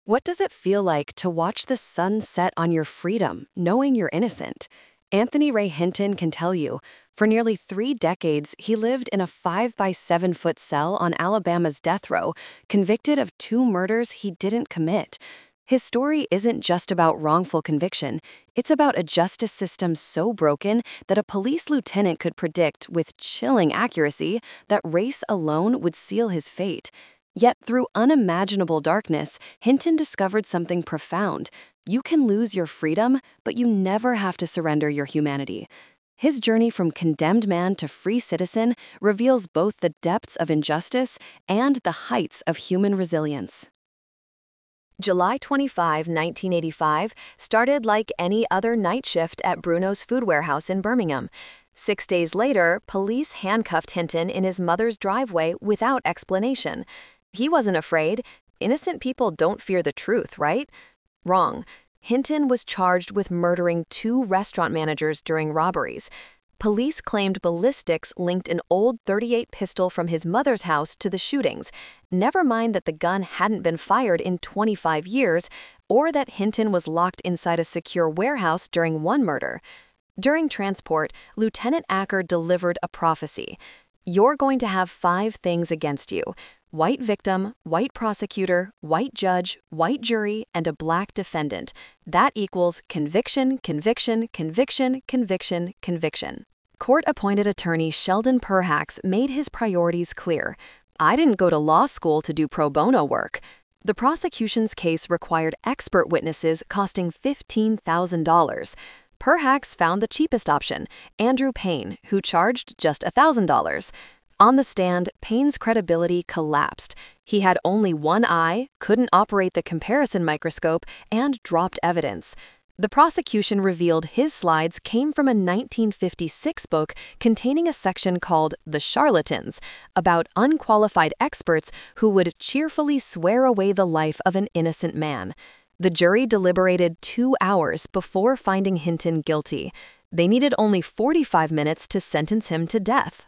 What does it feel like to watch the sun set on your freedom, knowing you're innocent? Anthony Ray Hinton can tell you. For nearly 3 decades, he lived in a 5 by 7 foot cell on Alabama's death row, convicted of 2 murders he didn't commit. His story isn't just about wrongful conviction. It's about a justice system so broken that a police lieutenant could predict with chilling accuracy that race alone would seal his fate. Yet through unimaginable darkness, Hinton discovered something profound. You can lose your freedom, but you never have to surrender your humanity. His journey from condemned man to free citizen reveals both the depths of injustice and the heights of human resilience. July 25, 1985, started like any other night shift at Bruno's Food Warehouse in Birmingham. 6 days later, police handcuffed Hinton in his mother's driveway without explanation. He wasn't afraid. Innocent people don't fear the truth, right? Wrong. Hinton was charged with murdering 2 restaurant managers during robberies. Police claimed ballistics linked an old .38 pistol from his mother's house to the shootings. Never mind that the gun hadn't been fired in 25 years, or that Hinton was locked inside a secure warehouse during one murder. During transport, Lieutenant Acker delivered a prophecy. You're going to have 5 things against you: white victim, white prosecutor, white judge, white jury, and a black defendant. That equals conviction, conviction, conviction, conviction, conviction. Court-appointed attorney Sheldon Perhacs made his priorities clear. I didn't go to law school to do pro bono work. The prosecution's case required expert witnesses costing $15,000. Perhacs found the cheapest option, Andrew Payne, who charged just $1,000. On the stand, Payne's credibility collapsed. He had only one eye, couldn't operate the comparison microscope, and dropped evidence. The prosecution revealed his slides came from a 1956 book containing a section called The Charlatans, about unqualified experts who would cheerfully swear away the life of an innocent man. The jury deliberated 2 hours before finding Hinton guilty. They needed only 45 minutes to sentence him to death.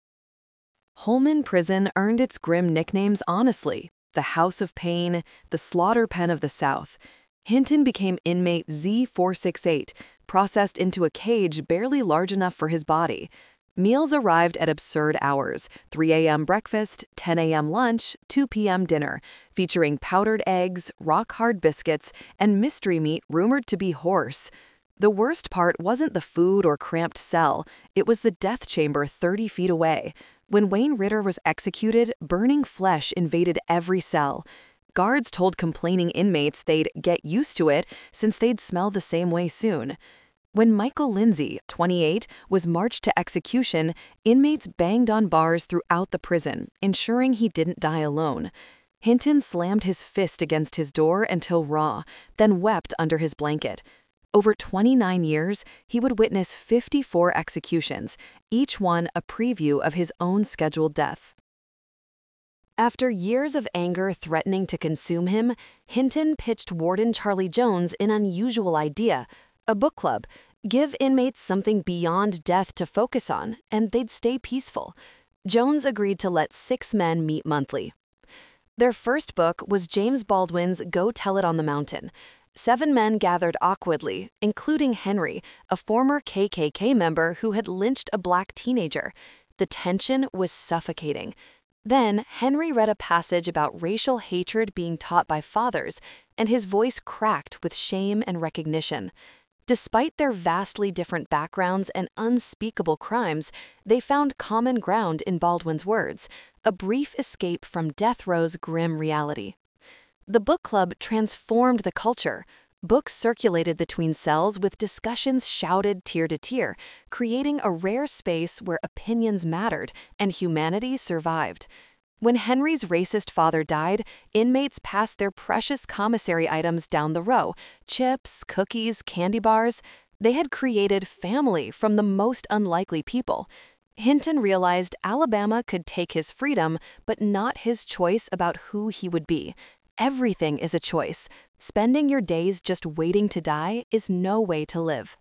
Holman Prison earned its grim nicknames honestly: the House of Pain, the Slaughter Pen of the South. Hinton became inmate Z468, processed into a cage barely large enough for his body. Meals arrived at absurd hours: 3 a.m. breakfast, 10 a.m. lunch, 2 p.m. dinner, featuring powdered eggs, rock-hard biscuits, and mystery meat rumored to be horse. The worst part wasn't the food or cramped cell, it was the death chamber 30 feet away. When Wayne Ritter was executed, burning flesh invaded every cell. Guards told complaining inmates they'd get used to it since they'd smell the same way soon. When Michael Lindsay, 28, was marched to execution, inmates banged on bars throughout the prison, ensuring he didn't die alone. Hinton slammed his fist against his door until raw, then wept under his blanket. Over 29 years, he would witness 54 executions, each one a preview of his own scheduled death. After years of anger threatening to consume him, Hinton pitched Warden Charlie Jones an unusual idea: a book club. Give inmates something beyond death to focus on, and they'd stay peaceful. Jones agreed to let 6 men meet monthly. Their first book was James Baldwin's Go Tell It on the Mountain. 7 men gathered awkwardly, including Henry, a former KKK member who had lynched a black teenager. The tension was suffocating. Then, Henry read a passage about racial hatred being taught by fathers, and his voice cracked with shame and recognition. Despite their vastly different backgrounds and unspeakable crimes, they found common ground in Baldwin's words: a brief escape from death row's grim reality. The book club transformed the culture. Books circulated between cells with discussions shouted tier to tier, creating a rare space where opinions mattered and humanity survived. When Henry's racist father died, inmates passed their precious commissary items down the row: chips, cookies, candy bars. They had created family from the most unlikely people. Hinton realized Alabama could take his freedom, but not his choice about who he would be. Everything is a choice. Spending your days just waiting to die is no way to live.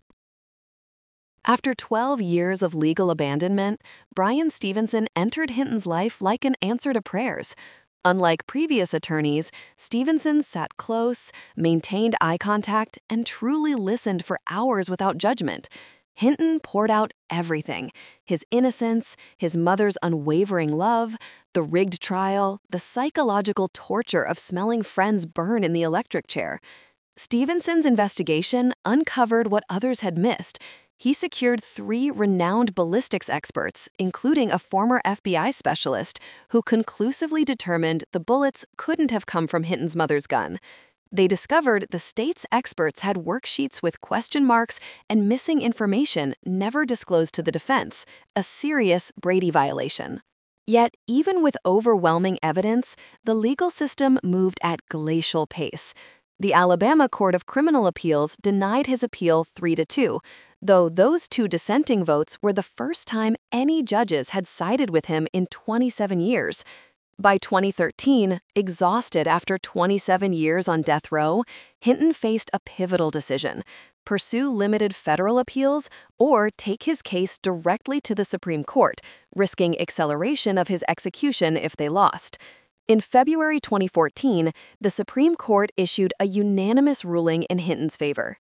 After 12 years of legal abandonment, Brian Stevenson entered Hinton's life like an answer to prayers. Unlike previous attorneys, Stevenson sat close, maintained eye contact, and truly listened for hours without judgment. Hinton poured out everything: his innocence, his mother's unwavering love, the rigged trial, the psychological torture of smelling friends burn in the electric chair. Stevenson's investigation uncovered what others had missed. He secured 3 renowned ballistics experts, including a former FBI specialist, who conclusively determined the bullets couldn't have come from Hinton's mother's gun. They discovered the state's experts had worksheets with question marks and missing information never disclosed to the defense, a serious Brady violation. Yet, even with overwhelming evidence, the legal system moved at glacial pace. The Alabama Court of Criminal Appeals denied his appeal 3-2, though those 2 dissenting votes were the first time any judges had sided with him in 27 years. By 2013, exhausted after 27 years on death row, Hinton faced a pivotal decision: pursue limited federal appeals or take his case directly to the Supreme Court, risking acceleration of his execution if they lost. In February 2014, the Supreme Court issued a unanimous ruling in Hinton's favor.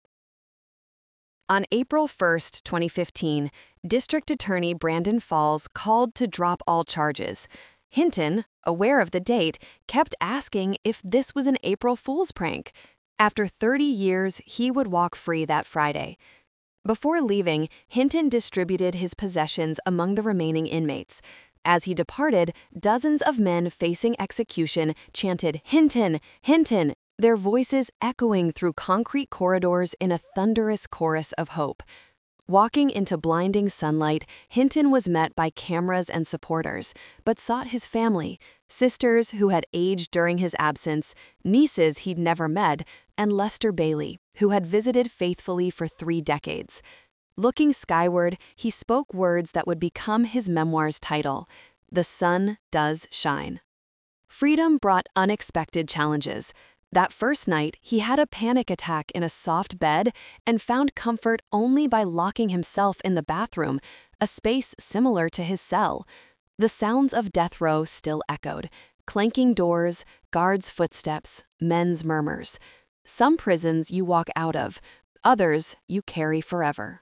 On April 1, 2015, District Attorney Brandon Falls called to drop all charges. Hinton, aware of the date, kept asking if this was an April Fool's prank. After 30 years, he would walk free that Friday. Before leaving, Hinton distributed his possessions among the remaining inmates. As he departed, dozens of men facing execution chanted, "Hinton! Hinton!" their voices echoing through concrete corridors in a thunderous chorus of hope. Walking into blinding sunlight, Hinton was met by cameras and supporters, but sought his family: sisters who had aged during his absence, nieces he'd never met, and Lester Bailey, who had visited faithfully for 3 decades. Looking skyward, he spoke words that would become his memoir's title: "The sun does shine." Freedom brought unexpected challenges. That first night, he had a panic attack in a soft bed and found comfort only by locking himself in the bathroom, a space similar to his cell. The sounds of death row still echoed: clanking doors, guards' footsteps, men's murmurs. Some prisons you walk out of, others you carry forever.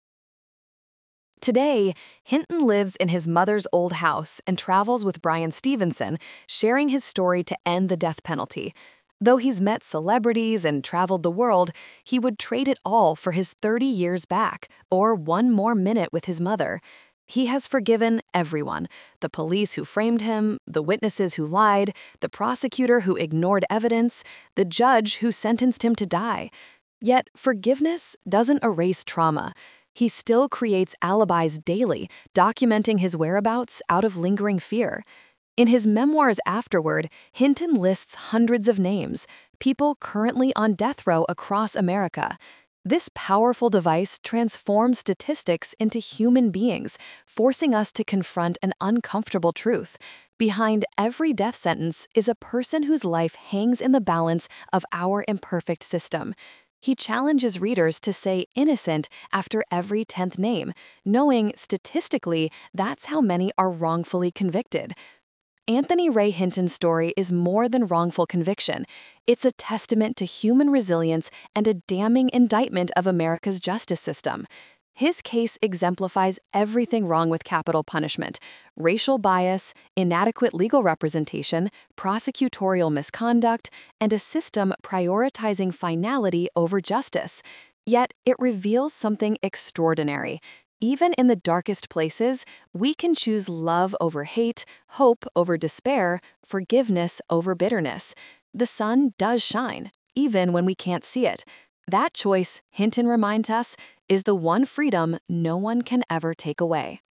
Today, Hinton lives in his mother's old house and travels with Bryan Stevenson, sharing his story to end the death penalty. Though he's met celebrities and traveled the world, he would trade it all for his 30 years back, or 1 more minute with his mother. He has forgiven everyone: the police who framed him, the witnesses who lied, the prosecutor who ignored evidence, the judge who sentenced him to die. Yet forgiveness doesn't erase trauma. He still creates alibis daily, documenting his whereabouts out of lingering fear. In his memoirs afterward, Hinton lists hundreds of names, people currently on death row across America. This powerful device transforms statistics into human beings, forcing us to confront an uncomfortable truth: behind every death sentence is a person whose life hangs in the balance of our imperfect system. He challenges readers to say innocent after every 10th name, knowing statistically that's how many are wrongfully convicted. Anthony Ray Hinton's story is more than wrongful conviction. It's a testament to human resilience and a damning indictment of America's justice system. His case exemplifies everything wrong with capital punishment: racial bias, inadequate legal representation, prosecutorial misconduct, and a system prioritizing finality over justice. Yet it reveals something extraordinary. Even in the darkest places, we can choose love over hate, hope over despair, forgiveness over bitterness. The sun does shine, even when we can't see it. That choice, Hinton reminds us, is the one freedom no one can ever take away.